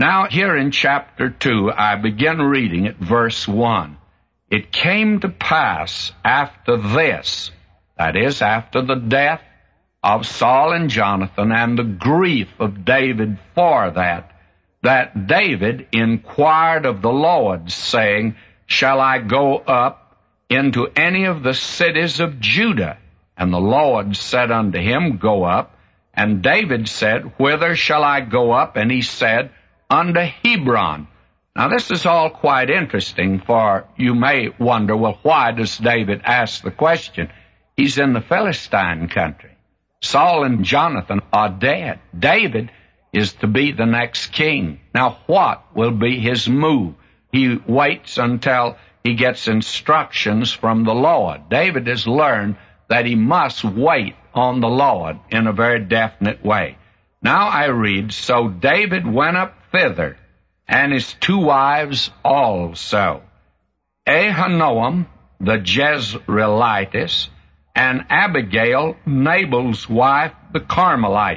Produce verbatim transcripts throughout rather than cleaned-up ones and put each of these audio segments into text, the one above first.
Now, here in chapter two, I begin reading at verse one. It came to pass after this, that is, after the death of Saul and Jonathan and the grief of David for that, that David inquired of the Lord, saying, Shall I go up into any of the cities of Judah? And the Lord said unto him, Go up. And David said, Whither shall I go up? And he said, Unto Hebron. Now this is all quite interesting, for you may wonder, well, why does David ask the question? He's in the Philistine country. Saul and Jonathan are dead. David is to be the next king. Now what will be his move? He waits until he gets instructions from the Lord. David has learned that he must wait on the Lord in a very definite way. Now I read, So David went up thither, and his two wives also, Ahinoam the Jezreelitess, and Abigail, Nabal's wife, the Carmelite.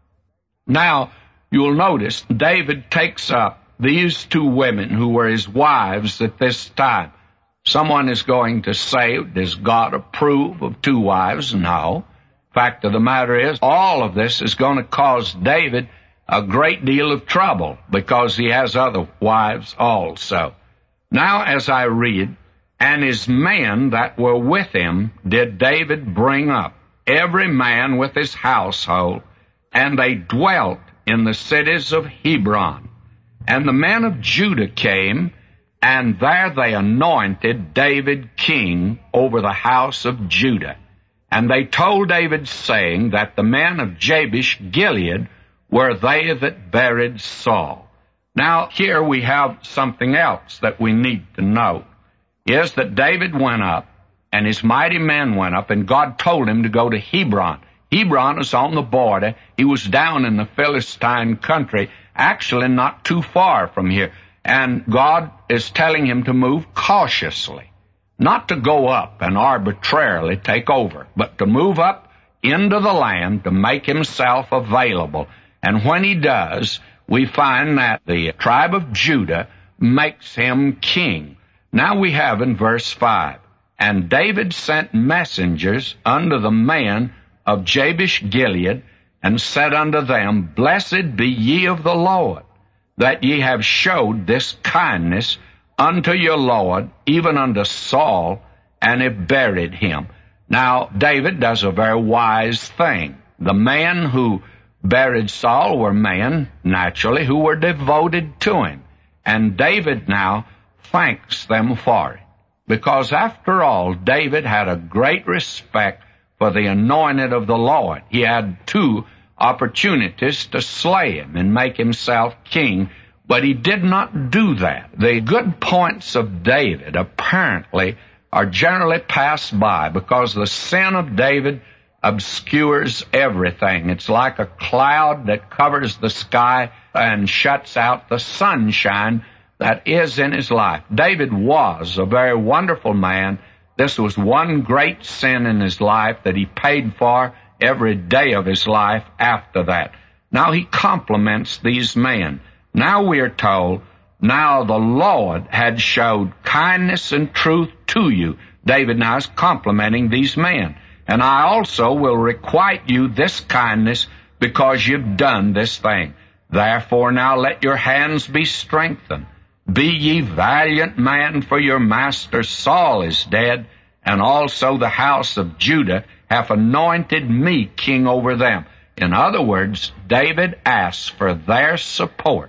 Now, you'll notice David takes up these two women who were his wives at this time. Someone is going to say, does God approve of two wives? No. Fact of the matter is, all of this is going to cause David a great deal of trouble because he has other wives also. Now, as I read, and his men that were with him did David bring up, every man with his household, and they dwelt in the cities of Hebron. And the men of Judah came, and there they anointed David king over the house of Judah. And they told David, saying that the men of Jabesh Gilead were they that buried Saul. Now, here we have something else that we need to know, is that David went up, and his mighty men went up, and God told him to go to Hebron. Hebron is on the border. He was down in the Philistine country, actually not too far from here. And God is telling him to move cautiously, not to go up and arbitrarily take over, but to move up into the land to make himself available. And when he does, we find that the tribe of Judah makes him king. Now we have in verse five, And David sent messengers unto the men of Jabesh Gilead, and said unto them, Blessed be ye of the Lord, that ye have showed this kindness unto your Lord, even unto Saul, and have buried him. Now, David does a very wise thing. The men who buried Saul were men, naturally, who were devoted to him. And David now thanks them for it. Because after all, David had a great respect for the anointed of the Lord. He had two opportunities to slay him and make himself king, but he did not do that. The good points of David apparently are generally passed by because the sin of David obscures everything. It's like a cloud that covers the sky and shuts out the sunshine that is in his life. David was a very wonderful man. This was one great sin in his life that he paid for every day of his life after that. Now he compliments these men. Now we are told, now the Lord had showed kindness and truth to you. David now is complimenting these men. And I also will requite you this kindness because you've done this thing. Therefore now let your hands be strengthened. Be ye valiant man, for your master Saul is dead, and also the house of Judah hath anointed me king over them. In other words, David asks for their support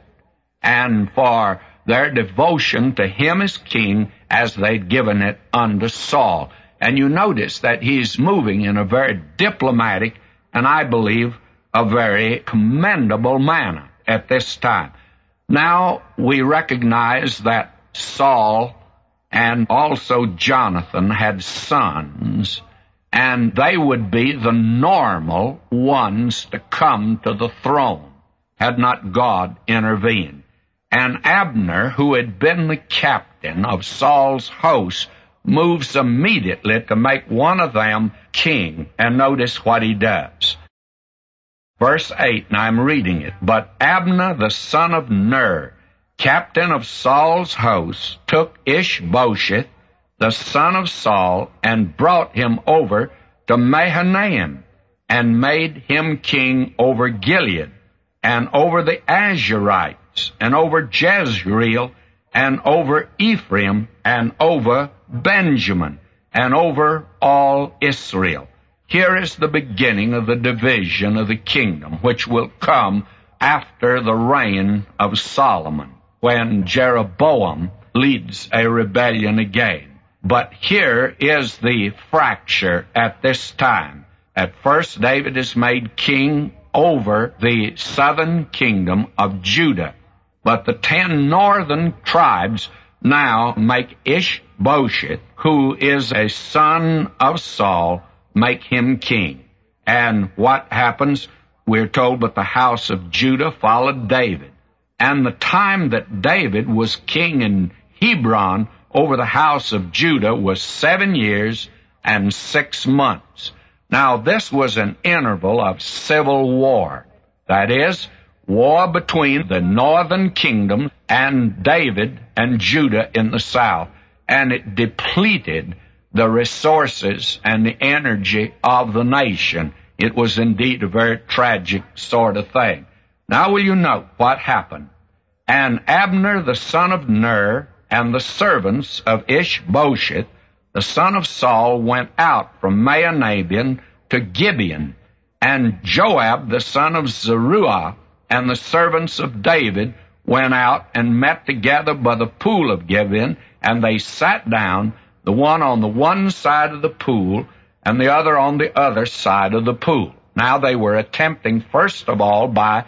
and for their devotion to him as king as they'd given it unto Saul. And you notice that he's moving in a very diplomatic and I believe a very commendable manner at this time. Now we recognize that Saul and also Jonathan had sons, and they would be the normal ones to come to the throne had not God intervened. And Abner, who had been the captain of Saul's host, moves immediately to make one of them king. And notice what he does. Verse eight, and I'm reading it. But Abner the son of Ner, captain of Saul's host, took Ishbosheth, the son of Saul, and brought him over to Mahanaim, and made him king over Gilead, and over the Asherites, and over Jezreel, and over Ephraim, and over Benjamin, and over all Israel. Here is the beginning of the division of the kingdom, which will come after the reign of Solomon, when Jeroboam leads a rebellion again. But here is the fracture at this time. At first, David is made king over the southern kingdom of Judah. But the ten northern tribes now make Ishbosheth, who is a son of Saul, make him king. And what happens? We're told, but the house of Judah followed David. And the time that David was king in Hebron over the house of Judah was seven years and six months. Now, this was an interval of civil war. That is, war between the northern kingdom and David and Judah in the south. And it depleted the resources and the energy of the nation. It was indeed a very tragic sort of thing. Now will you note what happened? And Abner the son of Ner and the servants of Ishbosheth, the son of Saul, went out from Mahanaim to Gibeon. And Joab the son of Zeruiah and the servants of David went out and met together by the pool of Gibeon, and they sat down, the one on the one side of the pool and the other on the other side of the pool. Now they were attempting, first of all, by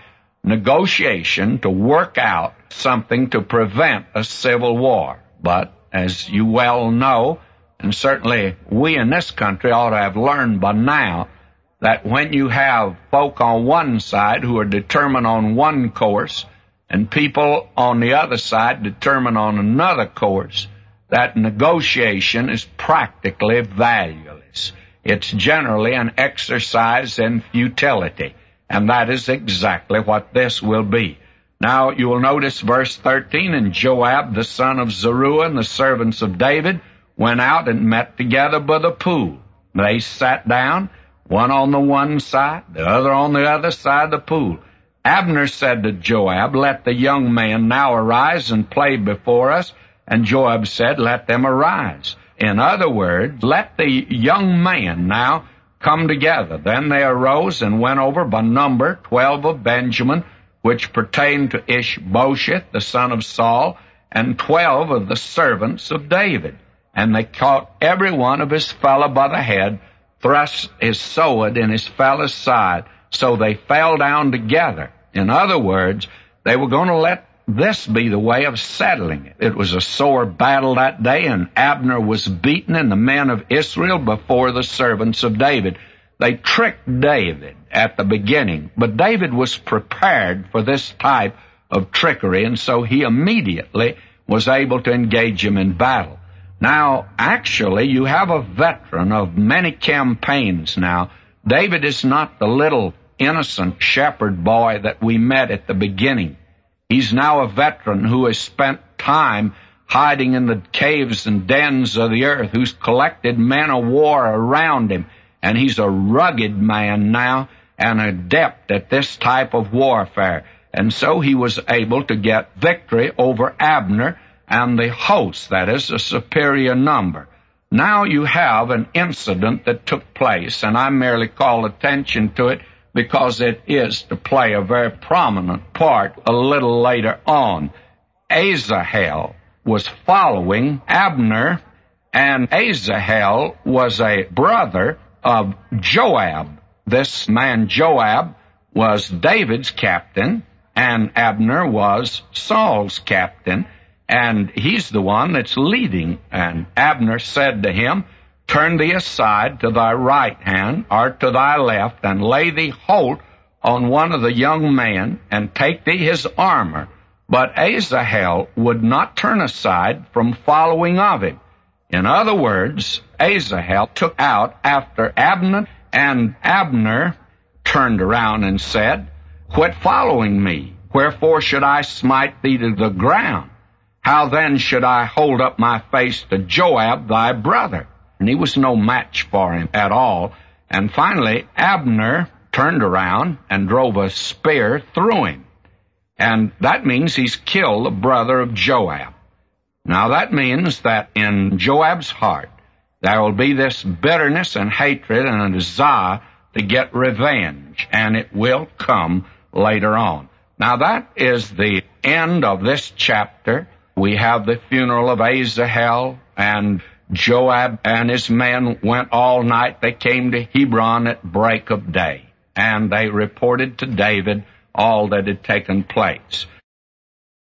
negotiation to work out something to prevent a civil war. But as you well know, and certainly we in this country ought to have learned by now, that when you have folk on one side who are determined on one course and people on the other side determined on another course, that negotiation is practically valueless. It's generally an exercise in futility, and that is exactly what this will be. Now, you will notice verse thirteen, and Joab the son of Zeruiah and the servants of David went out and met together by the pool. They sat down, one on the one side, the other on the other side of the pool. Abner said to Joab, "Let the young men now arise and play before us." And Joab said, "Let them arise." In other words, let the young men now come together. Then they arose and went over by number twelve of Benjamin, which pertained to Ishbosheth, the son of Saul, and twelve of the servants of David. And they caught every one of his fellow by the head, thrust his sword in his fellow's side, so they fell down together. In other words, they were going to let this be the way of settling it. It was a sore battle that day, and Abner was beaten and the men of Israel before the servants of David. They tricked David at the beginning, but David was prepared for this type of trickery, and so he immediately was able to engage him in battle. Now, actually, you have a veteran of many campaigns now. David is not the little innocent shepherd boy that we met at the beginning. He's now a veteran who has spent time hiding in the caves and dens of the earth, who's collected men of war around him, and he's a rugged man now and adept at this type of warfare. And so he was able to get victory over Abner and the host, that is, a superior number. Now you have an incident that took place, and I merely call attention to it because it is to play a very prominent part a little later on. Asahel was following Abner, and Asahel was a brother of Joab. This man Joab was David's captain, and Abner was Saul's captain, and he's the one that's leading. And Abner said to him, "Turn thee aside to thy right hand or to thy left, and lay thee hold on one of the young men, and take thee his armor." But Asahel would not turn aside from following of him. In other words, Asahel took out after Abner, and Abner turned around and said, Quit following me. Wherefore should I smite thee to the ground? How then should I hold up my face to Joab thy brother? And he was no match for him at all. And finally, Abner turned around and drove a spear through him. And that means he's killed the brother of Joab. Now that means that in Joab's heart, there will be this bitterness and hatred and a desire to get revenge, and it will come later on. Now that is the end of this chapter. We have the funeral of Asahel, and Joab and his men went all night. They came to Hebron at break of day, and they reported to David all that had taken place.